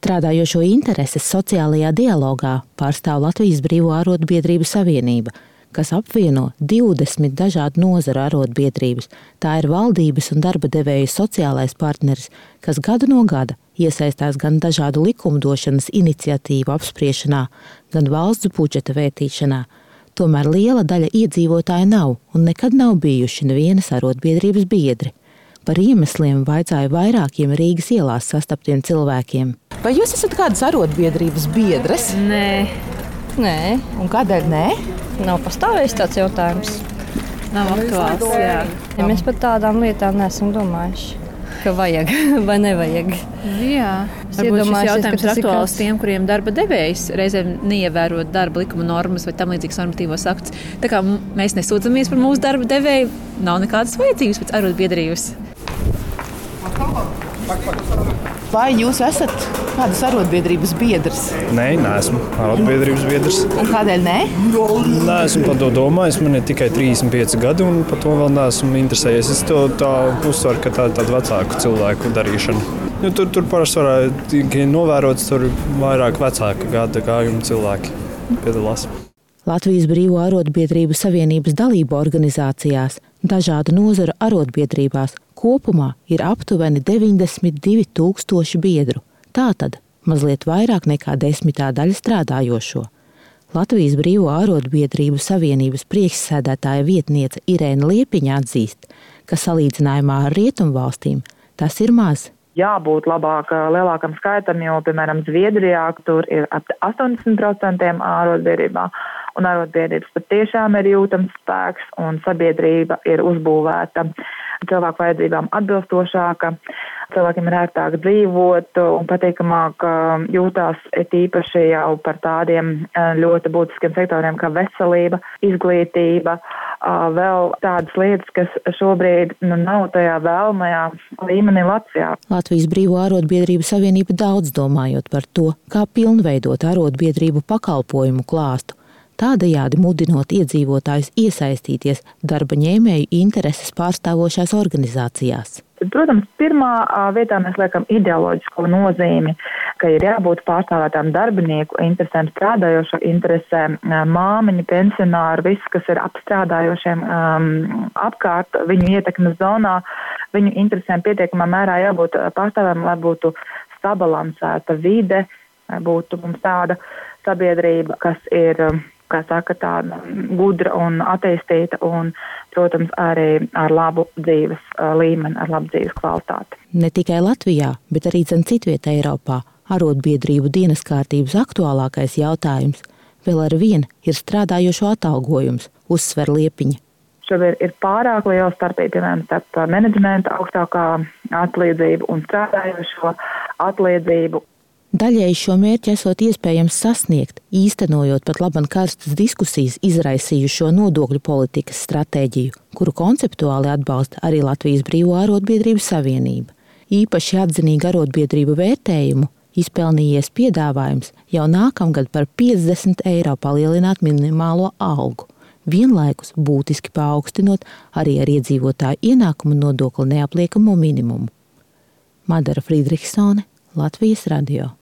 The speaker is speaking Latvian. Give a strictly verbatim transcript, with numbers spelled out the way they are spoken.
Strādājošo intereses sociālajā dialogā pārstāv Latvijas Brīvo arotbiedrību savienība, kas apvieno divdesmit dažādu nozaru arotbiedrības. Tā ir valdības un darba devēju sociālais partneris, kas gadu no gada iesaistās gan dažādu likumdošanas iniciatīvu apspriešanā, gan valsts budžeta vērtīšanā. Tomēr liela daļa iedzīvotāju nav un nekad nav bijuši nevienas arotbiedrības biedri. Par iemesliem vaicāju vairākiem Rīgas ielās sastaptiem cilvēkiem. Vai jūs esat kādas arotbiedrības biedres? Nē. Nē. Un kādēļ nē? Nav pastāvējis tāds jautājums. Nav aktuāls, jā. Ja mēs par tādām lietām neesam domājuši, ka vajag vai nevajag. Jā, varbūt šis jautājums ir aktuāls tiem, kuriem darba devējs reizēm neievērot darba likuma normas vai tam līdzīgas normatīvos aktus. Tā kā mēs nesūdzamies par mūsu darba devēju, nav nekādas vajadzības pēc arotbiedrības. Vai jūs esat kādas arotbiedrības biedrs? Nē, neesmu arotbiedrības biedrs. Un kādēļ nē? Neesmu par to domājis. Man ir tikai trīsdesmit pieci gadi un par to vēl neesmu interesējies. Es to tā uzsveru, ka tā ir tāda vecāku cilvēku darīšana. Jo tur, tur parasti varētu novērot, tur vairāk vecāku gada gājumu cilvēki piedalās. Latvijas Brīvo arotbiedrību savienības dalību organizācijās, dažādu nozaru arotbiedrībās kopumā ir aptuveni deviņdesmit divi tūkstoši biedru. Tātad mazliet vairāk nekā desmitā daļa strādājošo. Latvijas Brīvo arotbiedrību savienības priekšsēdētāja vietniece Irēna Liepiņa atzīst, ka salīdzinājumā ar rietumvalstīm tas ir maz. Jābūt labāk, lielākam skaitam, jo, piemēram, Zviedrijā tur ir ap astoņdesmit procenti arotbiedrībā, un arotbiedrības patiešām ir jūtams spēks, un sabiedrība ir uzbūvēta cilvēku vajadzībām atbilstošāka, cilvēkiem ir ērtāk dzīvot un patīkamāk jūtās īpaši jau par tādiem ļoti būtiskiem sektoriem kā veselība, izglītība, vēl tādas lietas, kas šobrīd nu, nav tajā vēlamajā līmenī Latvijā. Latvijas Brīvo arotbiedrību savienība daudz domājot par to, kā pilnveidot arotbiedrību pakalpojumu klāstu, tādējādi mudinot iedzīvotājus iesaistīties darba ņēmēju intereses pārstāvošās organizācijās. Protams, pirmā vietā mēs liekam ideoloģisko nozīmi, ka ir jābūt pārstāvētām darbinieku interesēm, strādājošo interesēm, māmiņu, pensionāru, viss, kas ir apstrādājošiem um, apkārt viņu ietekmes zonā, viņu interesēm pietiekamā mērā jābūt pārstāvēm, lai būtu sabalansēta vide, lai būtu mums tāda sabiedrība, kas ir, kā saka, tāda gudra un attīstīta un, protams, arī ar labu dzīves līmeni, ar labu dzīves kvalitāti. Ne tikai Latvijā, bet arī zem citvietā Eiropā arotbiedrību dienas kārtības aktuālākais jautājums vēl ar vienu ir strādājošo atalgojums, uzsver Liepiņa. Šobrīd ir pārāk liela starpība, piemēram, starp menedžmenta augstākā atlīdzību un strādājošo atlīdzību. Daļēji šo mērķi esot iespējams sasniegt, īstenojot pat laban karstas diskusijas izraisījušo nodokļu politikas stratēģiju, kuru konceptuāli atbalsta arī Latvijas Brīvo arotbiedrību savienība. Īpaši atzinīgu arotbiedrību vērtējumu izpelnījies piedāvājums jau nākamgad par piecdesmit eiro palielināt minimālo algu, vienlaikus būtiski paaugstinot arī ar iedzīvotāju ienākumu nodokli neapliekamo minimumu. Madara Friedrichsone, Latvijas radio.